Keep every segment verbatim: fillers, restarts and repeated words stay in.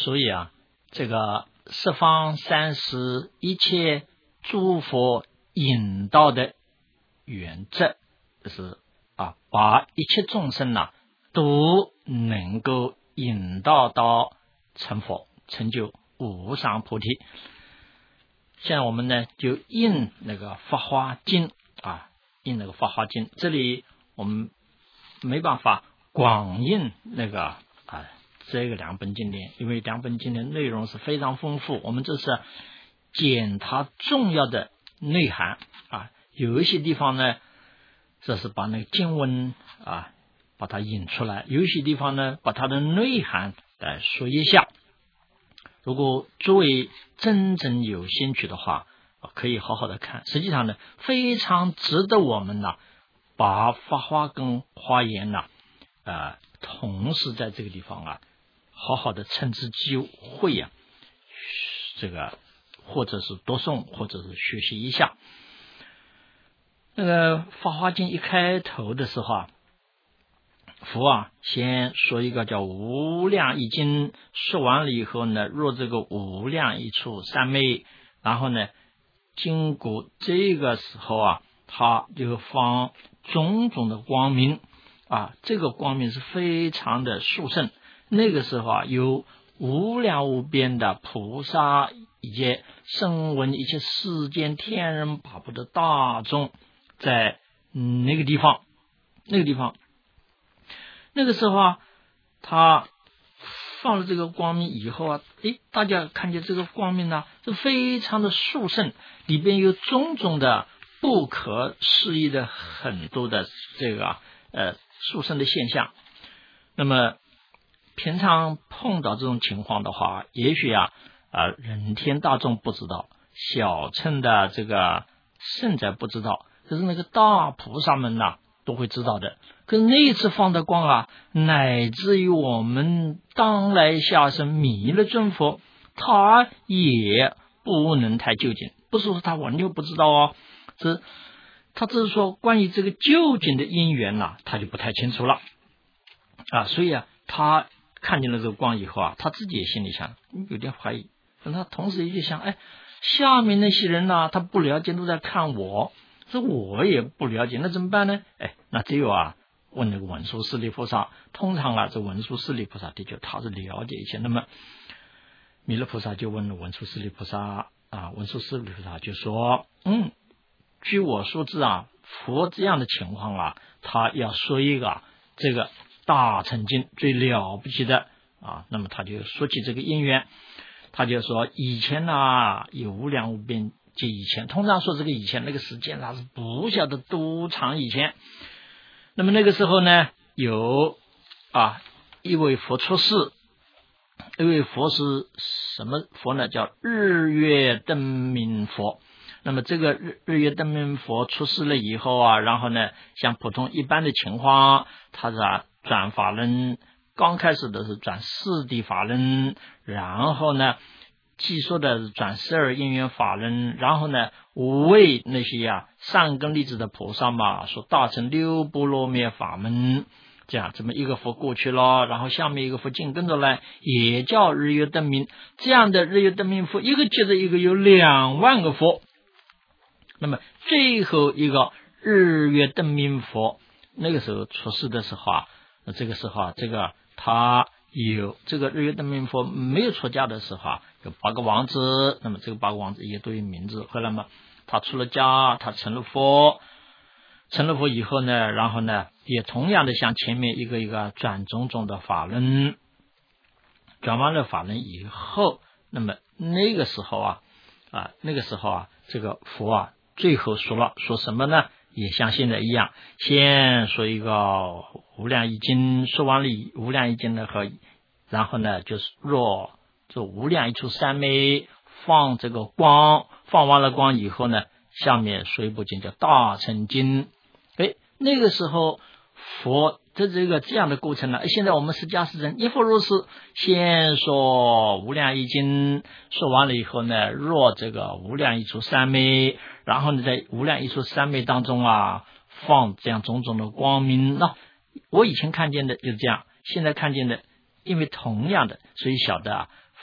所以啊，这个十方三世一切诸佛引导的原则，就是啊，把一切众生呐、啊、都能够引导到成佛，成就无上菩提。现在我们呢就印那个法华经啊，印那个法华经，这里我们没办法广印那个啊这个两本经典，因为两本经典内容是非常丰富，我们这是捡它重要的内涵啊，有一些地方呢这是把那个经文啊把它引出来，有一些地方呢把它的内涵来说一下。如果诸位真正有兴趣的话，可以好好的看。实际上呢，非常值得我们呢，把法华跟华严呢，呃，同时在这个地方啊，好好的趁之机会呀、啊，这个或者是读诵，或者是学习一下。那个《法华经》一开头的时候啊，佛啊，先说一个叫无量义经，说完了以后呢，若这个无量一处三昧，然后呢，经过这个时候啊，他就放种种的光明啊，这个光明是非常的殊胜。那个时候啊，有无量无边的菩萨以及声闻一切世间天人八部的大众，在那个地方，那个地方。那个时候啊，他放了这个光明以后啊，诶，大家看见这个光明呢，是非常的殊胜，里边有种种的不可思议的很多的这个呃殊胜的现象。那么平常碰到这种情况的话，也许啊啊、呃、人天大众不知道，小乘的这个圣者不知道，可是那个大菩萨们呐、啊都会知道的。可是那一次放的光啊，乃至于我们当来下生弥勒尊佛，他也不能太究竟，不是说他完全不知道哦，是他只是说关于这个究竟的因缘呐、啊，他就不太清楚了啊。所以啊，他看见了这个光以后啊，他自己也心里想有点怀疑，但他同时也就想，哎，下面那些人呢、啊，他不了解，都在看我。这我也不了解，那怎么办呢？哎，那只有啊，问那个文殊师利菩萨。通常啊，这文殊师利菩萨的确他是了解一些。那么弥勒菩萨就问了文殊师利菩萨啊，文殊师利菩萨就说：“嗯，据我所知啊，佛这样的情况啊，他要说一个这个大乘经最了不起的啊。那么他就说起这个因缘，他就说以前啊，有无量无边。”就以前，通常说这个以前那个时间它是不晓得多长以前。那么那个时候呢，有啊一位佛出世，一位佛是什么佛呢？叫日月灯明佛。那么这个日日月灯明佛出世了以后啊，然后呢，像普通一般的情况，他是啊转法轮，刚开始的是转四谛法轮，然后呢。既说的是转十二因缘法轮，然后呢，为那些啊善根利智的菩萨嘛，说大乘六波罗蜜法门，这样这么一个佛过去了，然后下面一个佛紧跟着来，也叫日月灯明。这样的日月灯明佛，一个接着一个有两万个佛。那么最后一个日月灯明佛，那个时候出世的时候啊，这个时候啊，这个他有这个日月灯明佛没有出家的时候啊。有八个王子，那么这个八个王子也都有名字。后来嘛，他出了家，他成了佛，成了佛以后呢，然后呢，也同样的像前面一个一个转种种的法轮，转完了法轮以后，那么那个时候啊，啊那个时候啊，这个佛啊，最后说了说什么呢？也像现在一样，先说一个无量义经，说完了无量义经呢和，然后呢就是若。这无量一处三昧，放这个光，放完了光以后呢，下面说一部经叫大乘经。哎，那个时候佛的这个这样的过程呢，现在我们释迦世人亦复如是，先说无量义经，说完了以后呢，若这个无量一处三昧，然后呢，在无量一处三昧当中啊，放这样种种的光明。那我以前看见的就是这样，现在看见的，因为同样的，所以晓得啊。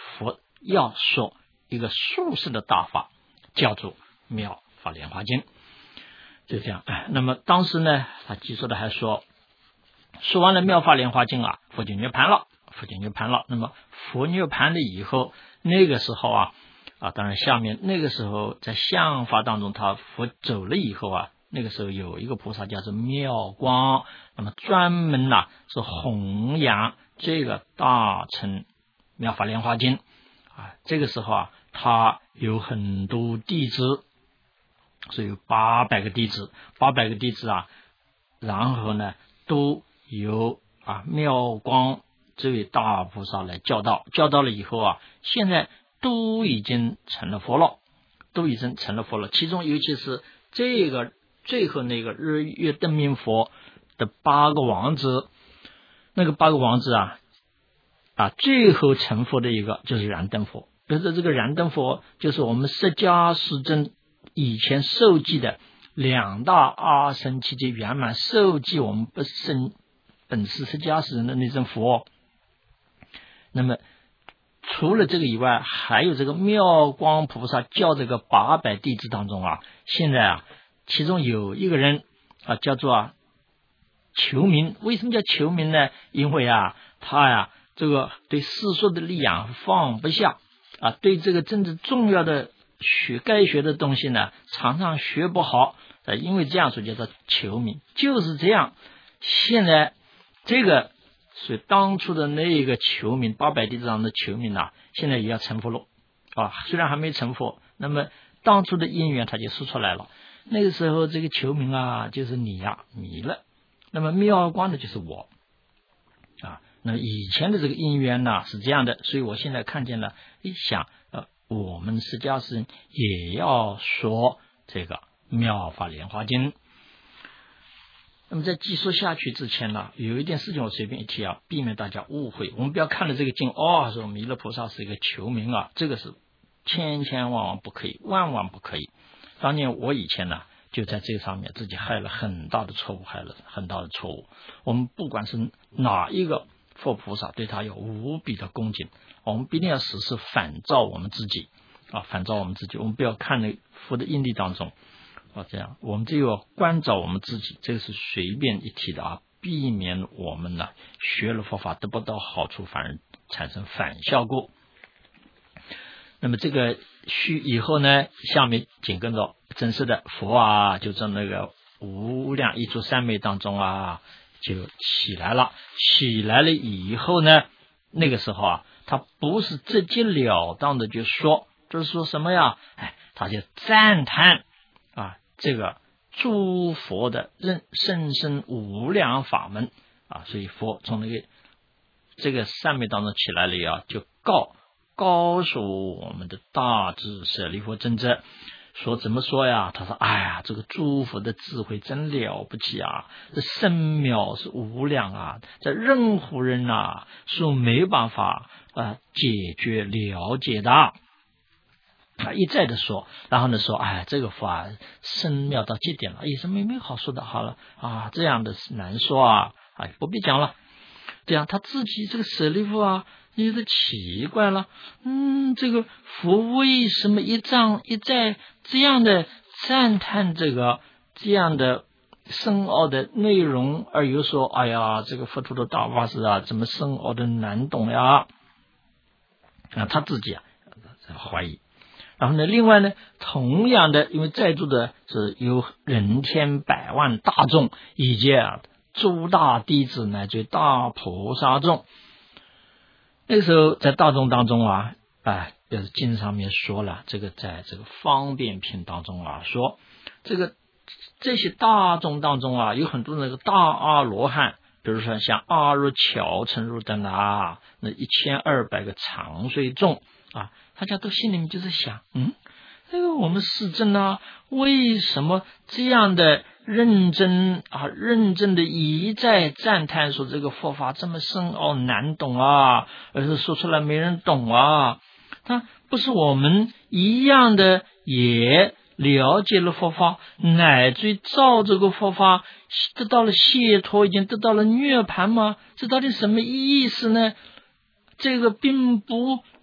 佛要说一个殊胜的大法，叫做妙法莲华经。就这样，哎，那么当时呢，他记述的还说，说完了妙法莲华经啊，佛就涅槃了，佛就涅槃了。那么佛涅槃了以后，那个时候啊，啊，当然下面那个时候在相法当中，他佛走了以后啊，那个时候有一个菩萨叫做妙光，那么专门呐、啊、是弘扬这个大乘妙法莲华经啊。这个时候啊，他有很多弟子，所以有八百个弟子，八百个弟子啊，然后呢，都由啊妙光这位大菩萨来教导，教导了以后啊，现在都已经成了佛了，都已经成了佛了。其中尤其是这个最后那个日月灯明佛的八个王子，那个八个王子啊啊，最后成佛的一个就是燃灯佛。比如说这个燃灯佛，就是我们释迦世尊以前受记的两大阿僧祇劫圆满受记我们不生本师释迦世尊的那尊佛。那么除了这个以外，还有这个妙光菩萨教这个八百弟子当中啊，现在啊，其中有一个人啊，叫做啊求名。为什么叫求名呢？因为啊，他呀这个对世俗的利养放不下啊，对这个真正重要的学该学的东西呢，常常学不好啊，因为这样说叫做求名，就是这样。现在这个所以当初的那个求名八百弟子上的求名啊，现在也要成佛了啊，虽然还没成佛，那么当初的因缘他就说出来了。那个时候这个求名啊，就是你呀、啊、迷了，那么妙光的就是我啊。那以前的这个因缘呢是这样的，所以我现在看见了，一想呃，我们释迦世人也要说这个妙法莲华经。那么在继续下去之前呢，有一件事情我随便一提啊，避免大家误会。我们不要看了这个经哦，说弥勒菩萨是一个求名啊，这个是千千万万不可以，万万不可以。当年我以前呢，就在这上面自己害了很大的错误，害了很大的错误。我们不管是哪一个佛菩萨，对他有无比的恭敬，我们必定要时时反照我们自己啊，反照我们自己。我们不要看那佛的因地当中啊，这样我们就要关照我们自己，这个是随便一提的啊，避免我们呢学了佛法得不到好处，反而产生反效果。那么这个须以后呢，下面紧跟着真实的佛啊，就在那个无量一诸三昧当中啊，就起来了。起来了以后呢，那个时候啊，他不是直截了当的就说，就是说什么呀？哎，他就赞叹啊，这个诸佛的任甚深无量法门啊，所以佛从那个这个三昧当中起来了以后，就告告诉我们的大智舍利弗尊者说，怎么说呀？他说：哎呀，这个诸佛的智慧真了不起啊，这深妙是无量啊，这任何人啊是没办法啊解决了解的。他一再的说，然后呢说，哎，这个法深妙到极点了，有什么没好说的？好了啊，这样的难说啊，哎，不必讲了。这样他自己这个舍利弗啊，有点奇怪了，嗯，这个佛为什么一仗一再这样的赞叹这个这样的深奥的内容，而又说，哎呀，这个佛陀的大法师啊，怎么深奥的难懂呀？啊，他自己啊怀疑。然后呢，另外呢，同样的，因为在座的是有人天百万大众，以及啊诸大弟子乃至大菩萨众。那个时候在大众当中啊，哎，就是经上面说了，这个在这个方便品当中啊，说这个这些大众当中啊，有很多那个大阿罗汉，比如说像阿若乔陈如等啊，那一千二百个长睡众啊，大家都心里面就是想，嗯，这个我们世尊啊，为什么这样的认真啊，认真的一再赞叹说这个佛法这么深奥难懂啊，而是说出来没人懂啊？他不是我们一样的也了解了佛法，乃至于照这个佛法得到了解脱，已经得到了涅槃吗？这到底什么意思呢？这个并不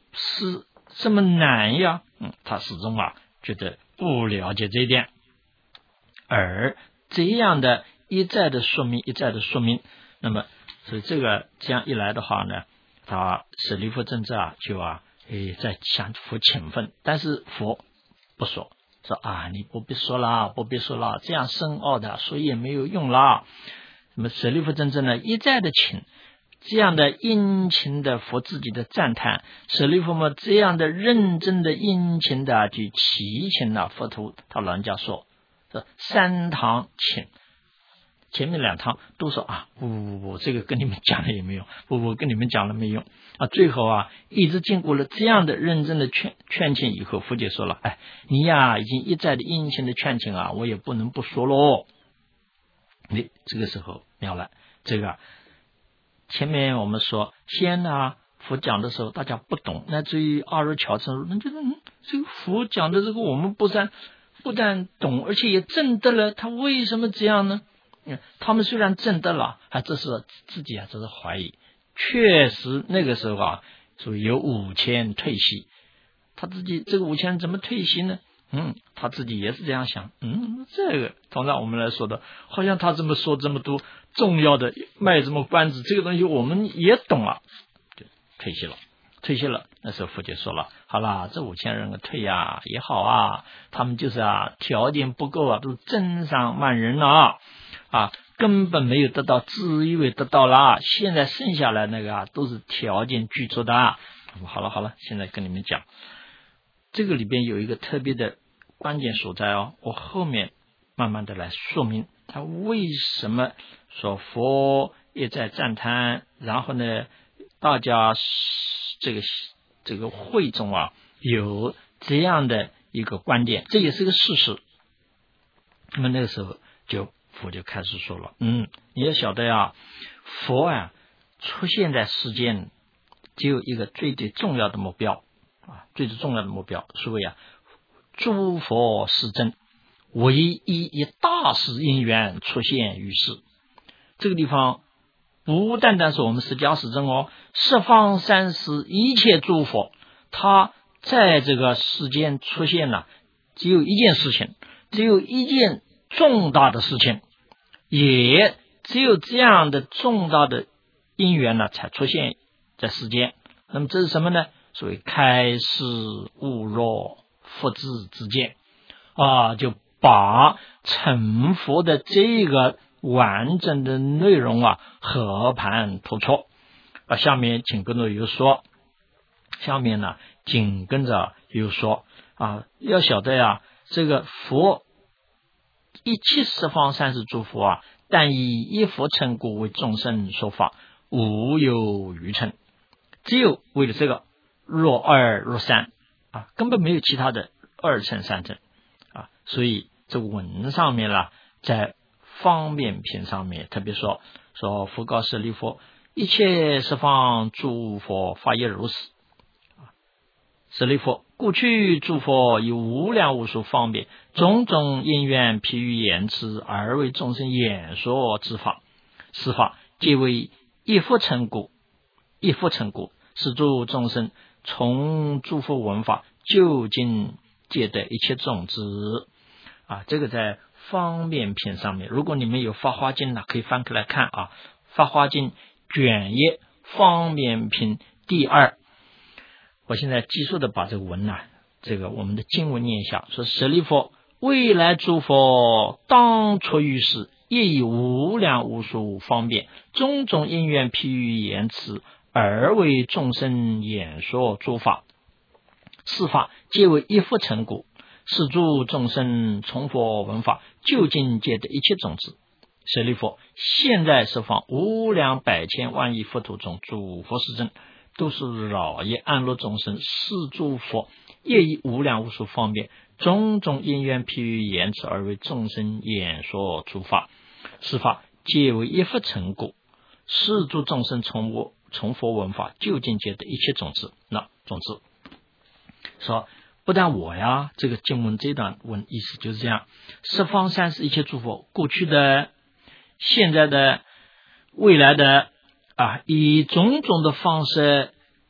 是这么难呀？嗯，他始终啊觉得不了解这一点，而这样的一再的说明，一再的说明，那么所以这个这样一来的话呢，他舍利弗真知啊就啊诶在向佛请问，但是佛不说，说啊你不必说了，不必说了，这样深奥的说也没有用了。那么舍利弗真知呢一再的请，这样的殷勤的佛自己的赞叹，舍利弗嘛这样的认真的殷勤的去祈请了佛陀，他老人家说这三堂请，前面两堂都说啊不不不不，这个跟你们讲了也没用，不不跟你们讲了没用啊。最后啊一直经过了这样的认真的劝劝请以后，佛姐说了，哎你呀已经一再的殷勤的劝请啊，我也不能不说喽。你这个时候妙了，这个前面我们说先呢佛讲的时候大家不懂，那至于阿若乔成那觉得嗯这个佛讲的这个我们不但不但懂，而且也证得了，他为什么这样呢？嗯，他们虽然证得了，还这是自己啊这是怀疑，确实那个时候啊所以有五千退席，他自己这个五千怎么退席呢？嗯，他自己也是这样想，嗯，这个同样我们来说的，好像他这么说这么多重要的卖这么关子，这个东西我们也懂了，就退席了，退席了。那时候佛姐说了，好啦，这五千人的退呀也好啊，他们就是啊条件不够啊，都增上万人了啊，啊根本没有得到，自以为得到了，现在剩下来那个啊都是条件具足的啊。好了好了，现在跟你们讲。这个里边有一个特别的关键所在哦，我后面慢慢的来说明他为什么说佛也在赞叹，然后呢大家这个这个会中啊有这样的一个观点，这也是个事实。那么那个时候就佛就开始说了，嗯，你要晓得呀，佛啊出现在世间只有一个最最重要的目标啊，最最重要的目标是为啊，诸佛是真，唯一以大事因缘出现于世。这个地方不单单是我们释迦世尊哦，十方三世一切诸佛，他在这个世间出现了，只有一件事情，只有一件重大的事情，也只有这样的重大的因缘呢，才出现在世间。那么这是什么呢？所谓开示悟若佛智之见啊，就把成佛的这个完整的内容啊和盘托出啊。下面紧跟着又说，下面呢紧跟着又说啊，要晓得呀，这个佛一切十方三世诸佛啊，但以一佛成故为众生说法，无有余乘。只有为了这个若二若三啊，根本没有其他的二乘三乘啊。所以这个文上面啦，在方便品上面特别说说佛告舍利弗，一切十方诸佛法也如是啊。舍利弗，过去诸佛以无量无数方便种种因缘譬喻言辞，而为众生演说之法，是法皆为一佛成故，一佛成故，使诸众生从诸佛闻法究竟皆得一切种子啊。这个在方便品上面，如果你们有法华经呢，可以翻开来看啊。法华经卷一方便品第二，我现在急速的把这个文呢、啊，这个我们的经文念一下，说舍利弗，未来诸佛当出于世，业以无量无数方便种种因缘譬喻言辞，而为众生演说诸法，是法皆为一佛成故，是诸众生从佛闻法究竟皆得一切种子。舍利弗，现在十方无量百千万亿佛土中，诸佛世尊都是饶益安乐众生，是诸佛业以无量无数方便种种因缘譬喻言辞，而为众生演说诸法，是法皆为一佛成故，是诸众生从我从佛闻法究竟皆得一切种子。那总之说，不但我呀，这个经文这段文意思就是这样，十方三世一切诸佛，过去的、现在的、未来的啊，以种种的方式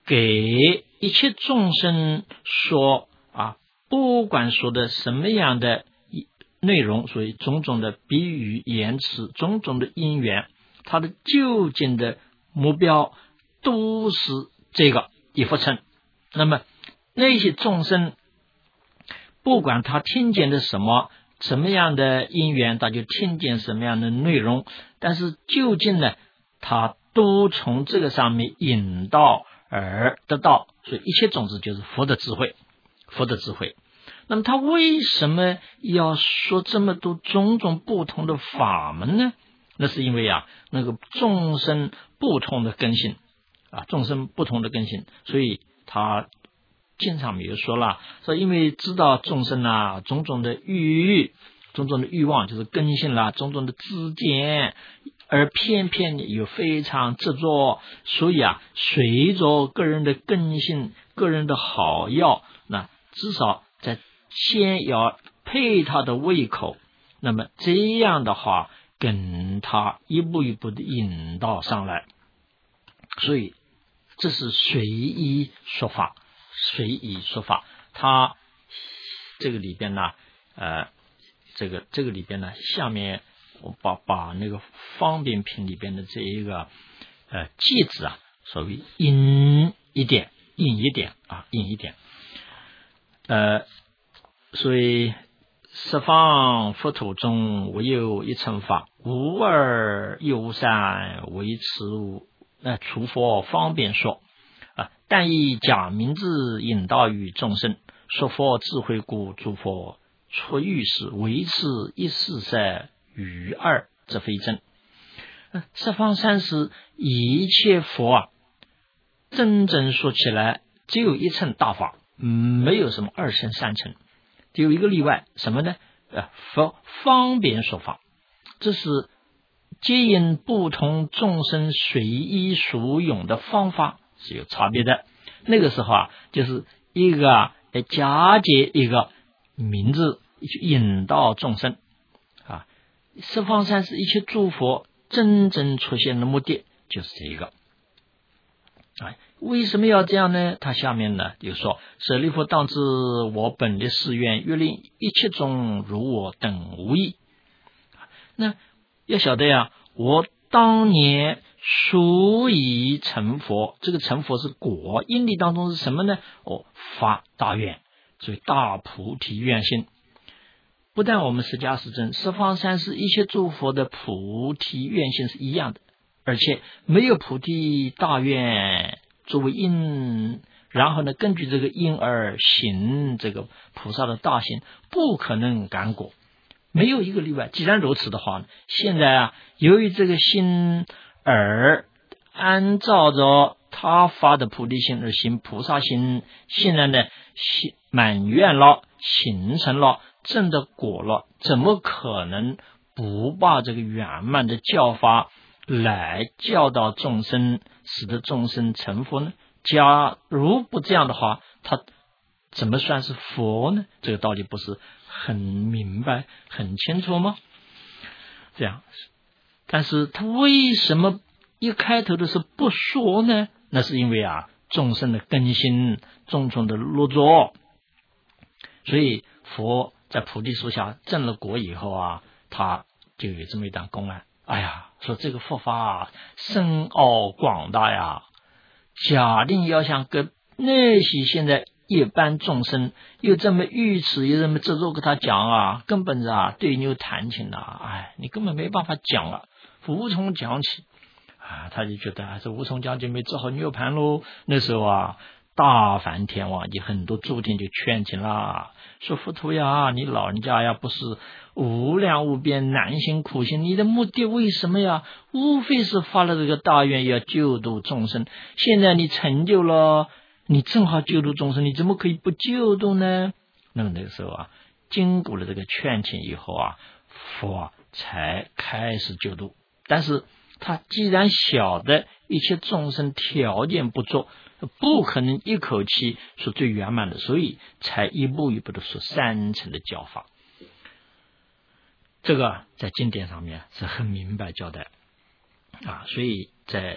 给一切众生说啊，不管说的什么样的内容，所以种种的比喻言辞，种种的因缘，它的究竟的目标都是这个一佛乘。那么那些众生不管他听见的什么什么样的因缘，他就听见什么样的内容，但是究竟呢，他都从这个上面引导而得到，所以一切种子就是佛的智慧，佛的智慧。那么他为什么要说这么多种种不同的法门呢？那是因为啊，那个众生不同的根性啊，众生不同的根性，所以他经常没有说了，说因为知道众生啊种种的欲种种的欲望就是根性啦，种种的知见，而偏偏有非常执着，所以啊随着个人的根性，个人的好药，那至少在先要配他的胃口，那么这样的话跟他一步一步的引导上来，所以这是随意说法，随意说法。他这个里边呢，呃，这个这个里边呢，下面我把把那个方便品里边的这一个呃句子啊，稍微引一点，引一点啊，引一点。呃，所以十方佛土中，唯有一乘法，无二又无三，唯此物。呃，除佛方便说啊，但以假名字引导于众生，说佛智慧故，诸佛出欲事，唯此一事塞，余二则非真。呃、十方三世一切佛啊，真正说起来只有一乘大法，没有什么二乘三乘，只有一个例外，什么呢？呃，佛方便说法，这是皆因不同众生随意所用的方法是有差别的。那个时候啊，就是一个啊加接一个名字去引导众生啊。十方三世一切诸佛真正出现的目的就是这一个啊。为什么要这样呢？他下面呢就说：舍利弗，当知我本的誓愿，欲令一切众如我等无异。那要晓得呀，我当年所以成佛，这个成佛是果，因力当中是什么呢？哦，发大愿，所以大菩提愿心。不但我们释迦世尊十方三世一切诸佛的菩提愿心是一样的，而且没有菩提大愿作为因，然后呢，根据这个因而行这个菩萨的大行，不可能感果，没有一个例外。既然如此的话呢，现在啊，由于这个心而按照着他发的菩提心而行菩萨心，现在呢满愿了，形成了，证的果了，怎么可能不把这个圆满的教法来教导众生，使得众生成佛呢？假如不这样的话，他怎么算是佛呢？这个道理不是很明白很清楚吗？这样，但是他为什么一开头的时候不说呢？那是因为啊，众生的根心重重的落着，所以佛在菩提树下证了果以后啊，他就有这么一段公案。哎呀，说这个佛法啊，深奥广大呀，假定要想跟那些现在一般众生又这么愚痴又这么执着跟他讲啊，根本是啊对牛弹琴啊，哎，你根本没办法讲了，无从讲起啊。他就觉得啊，这无从讲起，没只好涅盘喽。那时候啊，大梵天王就很多诸天就劝请啦，说佛陀呀，你老人家呀不是无量无边难行苦行，你的目的为什么呀？无非是发了这个大愿要救度众生，现在你成就了，你正好救度众生，你怎么可以不救度呢？那么那个时候啊，经过了这个劝请以后啊，佛啊才开始救度。但是他既然晓得一切众生条件不足，不可能一口气说最圆满的，所以才一步一步的说三层的教法。这个在经典上面是很明白交代啊，所以在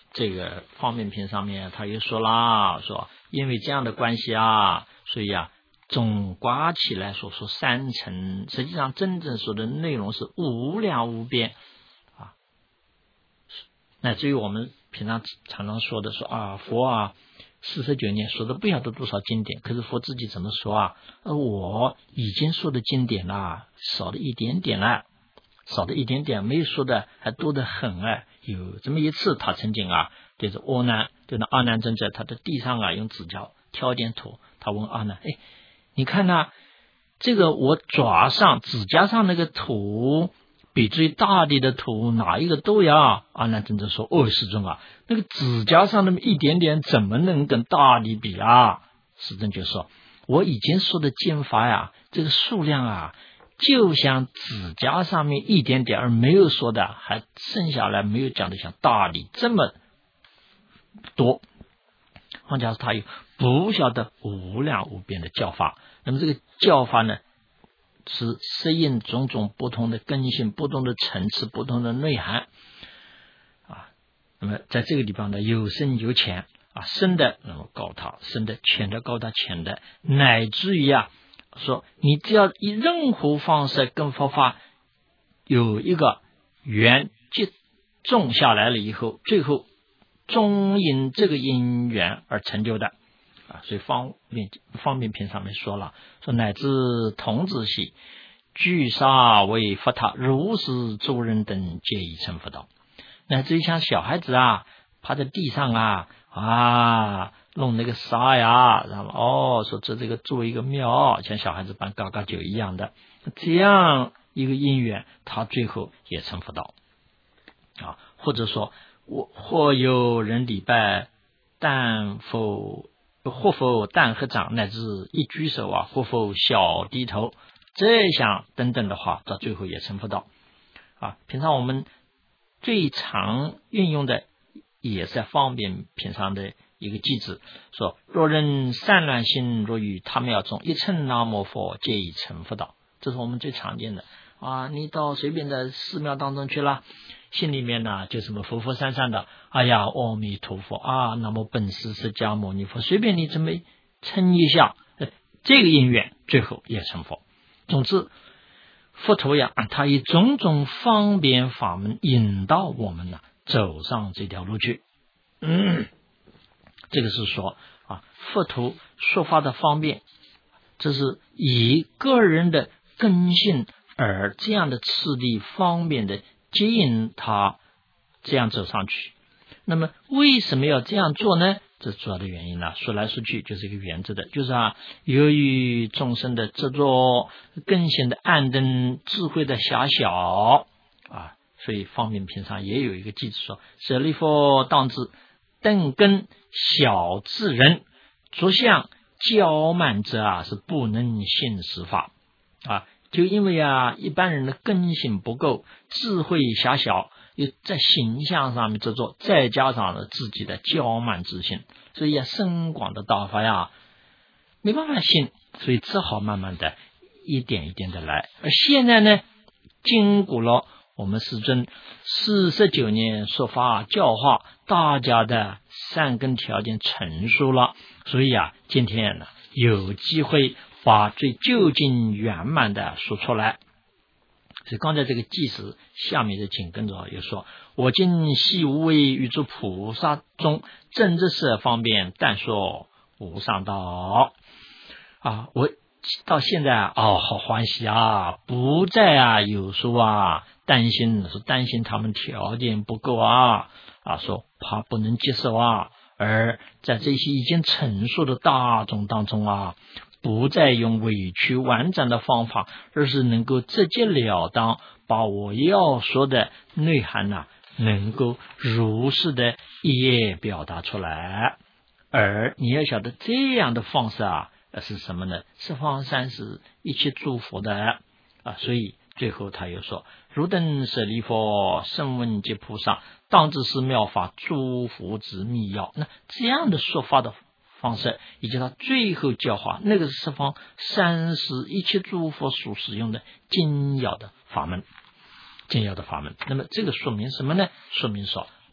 这个方便品上面他又说啦，说因为这样的关系啊，所以啊总刮起来所说三乘，实际上真正说的内容是无量无边啊。乃至于我们平常常常说的说啊，佛啊四十九年说的不晓得多少经典，可是佛自己怎么说啊？呃，我已经说的经典啦，少了一点点了，少的一点点，没有说的还多得很啊。有这么一次，他曾经啊对着阿难，对着阿难尊者，他的地上啊用指甲挑一点土，他问阿难，哎，你看呐、啊，这个我爪上指甲上那个土比最大地的土哪一个多呀？阿难尊者说，哦，世尊啊，那个指甲上那么一点点怎么能跟大地比啊？世尊就说，我已经说的经法呀，这个数量啊就像指甲上面一点点，而没有说的还剩下来没有讲的像大理这么多。换句话说，他有不晓得无量无边的教法，那么这个教法呢是适应种种不同的根性、不同的层次、不同的内涵啊。那么在这个地方呢，有深有浅啊，深的那么高他深的，浅的高他浅的，乃至于啊说你只要以任何方式跟佛法有一个缘接种下来了以后，最后终因这个因缘而成就的啊。所以方便方便品上面说了，说乃至童子系聚沙为佛塔，如是诸人等皆已成佛道。乃至于像小孩子啊趴在地上啊啊弄那个沙呀，然后哦说这这个做一个庙，像小孩子办嘎嘎酒一样的，这样一个因缘，他最后也成佛道啊。或者说我或有人礼拜，但否或否但合掌，乃至一举手啊，或否小低头，这项等等的话，到最后也成佛道啊。平常我们最常运用的也是在方便品上的一个句子，说若人散乱心若于他庙中，一称南无佛，皆已成佛道。这是我们最常见的啊。你到随便的寺庙当中去了，心里面呢就什么佛佛散散的，哎呀阿弥陀佛啊，南无本师释迦牟尼佛，随便你这么称一下，这个因缘最后也成佛。总之佛陀呀，他以种种方便法门引导我们呢走上这条路去。嗯，这个是说啊，佛陀说法的方便，这是以个人的根性而这样的次第方便的接引他这样走上去。那么为什么要这样做呢？这主要的原因呢，说来说去就是一个原则的，就是啊，由于众生的执着、根性的暗灯、智慧的狭小啊，所以方便品上也有一个句子说：舍利弗当知，等根小智人，着相骄慢者啊，是不能信实法啊。就因为啊，一般人的根性不够，智慧狭小，又在形象上面执着，再加上了自己的骄慢之心，所以啊，深广的道法呀，没办法信，所以只好慢慢的一点一点的来。而现在呢，经过了我们师尊四十九年说法教化，大家的善根条件成熟了，所以啊，今天呢有机会把最究竟圆满的说出来。所以刚才这个记时下面的紧跟着又说：我今悉无为与诸菩萨中，正知识方便，但说无上道啊。我到现在哦，好欢喜啊，不再啊有说啊担心，说担心他们条件不够啊啊，说怕不能接受啊，而在这些已经成熟的大众当中啊，不再用委屈婉转的方法，而是能够直截了当把我要说的内涵啊，能够如实的一一表达出来。而你要晓得这样的方式啊是什么呢？十方三世一切诸佛的啊，所以最后他又说：如等舍利弗声闻皆菩萨，当知是妙法诸佛之密要。那这样的说法的方式，以及他最后教化，那个是十方三世一切诸佛所使用的精要的法门，精要的法门。那么这个说明什么呢？说明说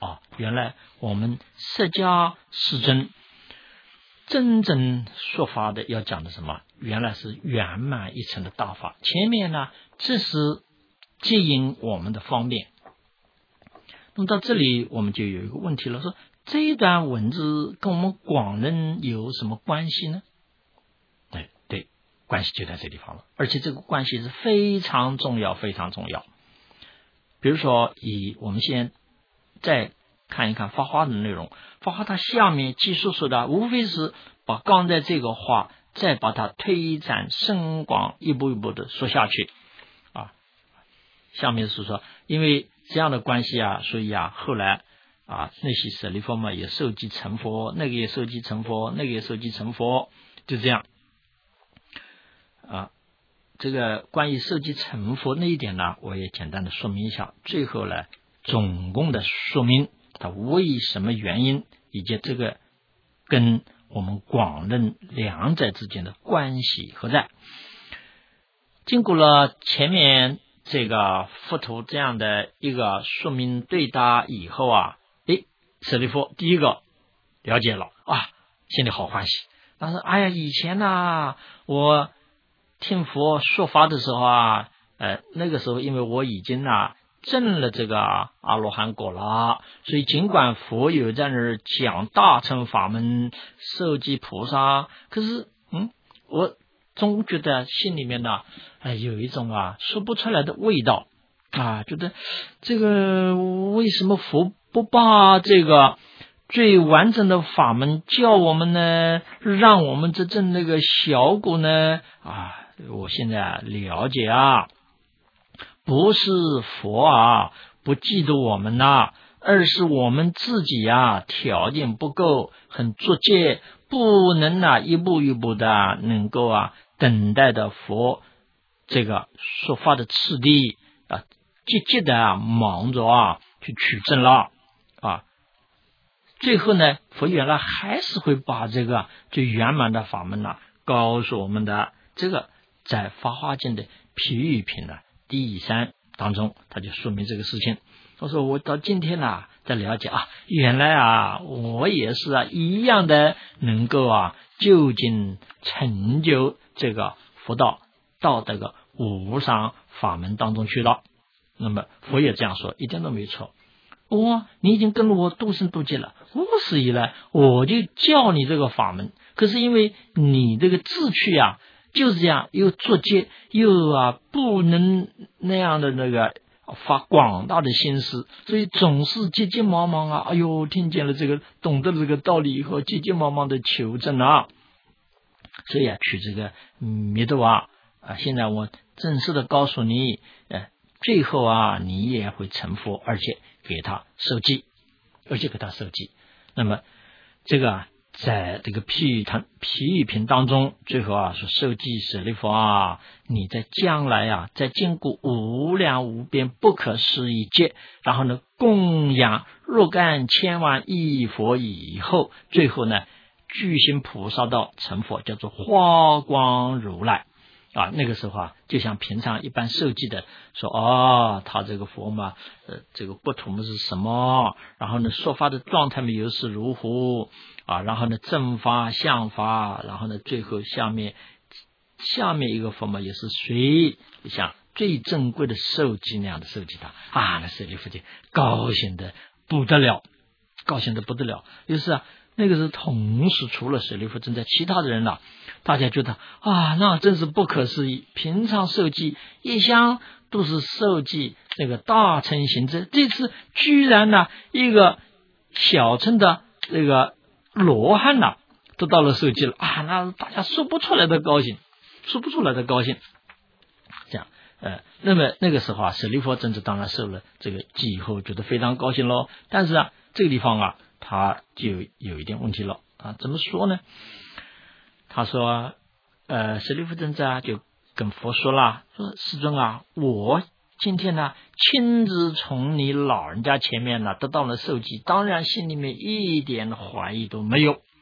啊，原来我们释迦世尊真正说法的要讲的什么？原来是圆满一乘的大法。前面呢，这是接引我们的方便。那么到这里，我们就有一个问题了，说这一段文字跟我们广论有什么关系呢？对对，关系就在这地方了，而且这个关系是非常重要，非常重要。比如说，以我们先再看一看法华的内容，法华它下面记述说的，无非是把刚才这个话再把它推展深广，一步一步的说下去啊。下面是说，因为这样的关系啊，所以啊，后来啊，那些舍利弗嘛也受记成佛，那个也受记成佛，那个也受记成佛，就这样啊。这个关于受记成佛那一点呢，我也简单的说明一下。最后呢，总共的说明它为什么原因，以及这个跟我们广论两者之间的关系何在。经过了前面这个佛陀这样的一个说明对答以后啊，诶，舍利弗第一个了解了啊，心里好欢喜。但是哎呀，以前呢、啊，我听佛说法的时候啊，呃，那个时候因为我已经啊证了这个阿罗汉果了，所以尽管佛有在那儿讲大乘法门、受记菩萨，可是嗯，我总觉得心里面呢，哎，有一种啊说不出来的味道啊，觉得这个为什么佛不把这个最完整的法门教我们呢？让我们这证那个小果呢？啊，我现在啊了解啊，不是佛啊不嫉妒我们呐、啊，而是我们自己啊条件不够，很作戒，不能啊一步一步的能够啊等待的佛这个说法的次第啊，积极的啊忙着啊去取证了啊。最后呢，佛原来还是会把这个最圆满的法门呢、啊、告诉我们的。这个在法华经的譬喻品的第三当中，他就说明这个事情。他说我到今天呢、啊，在了解啊，原来啊我也是啊一样的能够啊就近成就这个佛道到这个无上法门当中去了。那么佛也这样说，一点都没错。我你已经跟了我度生度劫了，无始以来我就教你这个法门，可是因为你这个志趣啊就是这样，又作戒，又啊不能那样的那个发广大的心思，所以总是急急忙忙啊，哎呦，听见了这个，懂得了这个道理以后，急急忙忙的求证啊，所以啊，取这个弥陀啊啊，现在我正式的告诉你，呃，最后啊，你也会成佛，而且给他受记，而且给他受记。那么这个啊，在这个譬喻谈譬喻品当中，最后啊说受记舍利弗啊，你在将来啊，在经过无量无边不可思议劫，然后呢供养若干千万亿佛以后，最后呢具行菩萨道成佛，叫做花光如来。啊，那个时候啊，就像平常一般受记的说，哦，他这个佛嘛，呃，这个国土嘛是什么？然后呢，说法的状态嘛又是如何啊？然后呢，正法、相法，然后呢，最后下面下面一个佛嘛也是谁？像最珍贵的受记那样的受记他啊，那舍利弗就高兴的不得了，高兴的不得了。就是啊，那个是同时除了舍利弗正在，其他的人啊。大家觉得啊，那真是不可思议！平常受记一向都是受记那个大乘行者，这次居然呢一个小乘的那个罗汉呐、啊，都到了受记了啊，那大家说不出来的高兴，说不出来的高兴。这样，呃，那么那个时候啊，舍利弗真是当然受了这个记以后，觉得非常高兴咯。但是啊，这个地方啊，他就有一点问题了啊，怎么说呢？他说呃，舍利弗真子啊就跟佛说了，说世尊啊，我今天呢亲自从你老人家前面呢得到了受记，当然心里面一点怀疑都没有